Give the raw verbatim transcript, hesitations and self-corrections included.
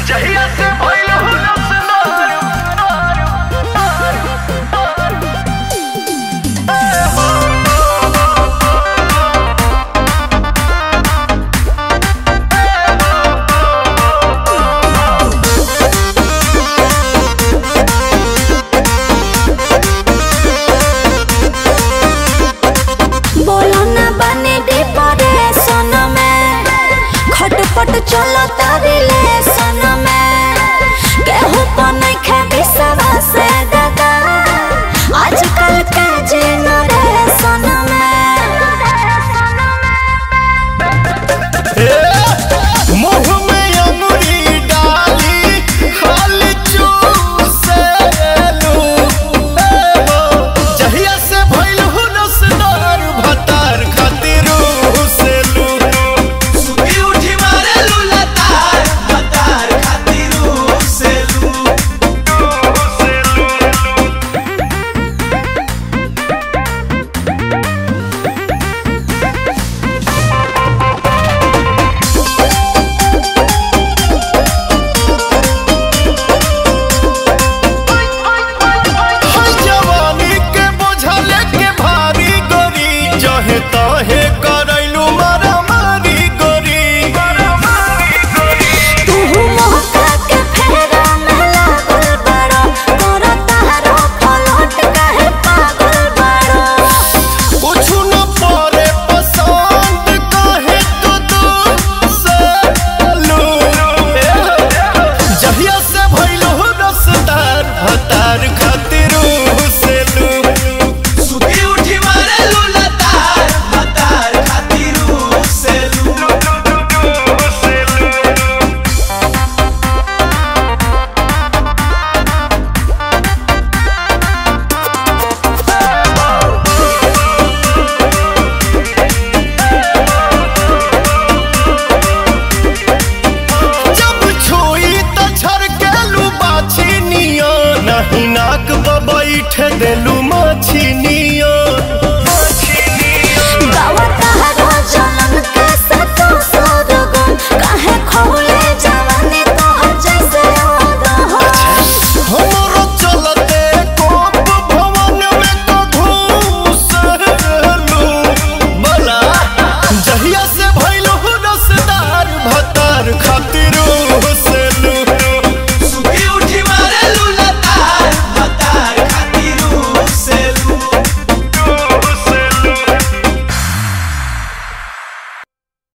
जहिया से भइल हुलस नार बोलो ना बने डिप्रेशन में खटपट चलो तारी लेसन में केहू पर नइखे विश्वास दादा आजकल के जेनरेशन में मुंह में अंगुरी डाली खाली चूसेलू जहिया से भइल हुलस नार भतार खातिर हुसेलू सुती उठी मारेलू लतार भतार खातिर हुसेलू जवानी के बोझा लेके भारी गोरी जहे तहे करैलू मारा मारी गोरी तू मोहका के फेरा में लागल बड़ो तोरा तारो पलट काहे पागल बड़ो कुछु न परे पसंद काहे तो दूसलू जहिया से भइल हो रसदार भतार खातिर हुसेलू सुती उठी मारेलू लतार भतार खातिर हुसेलू जब छुई त छरकेलू बाछी निया नहीं नाक ब बैठ देलू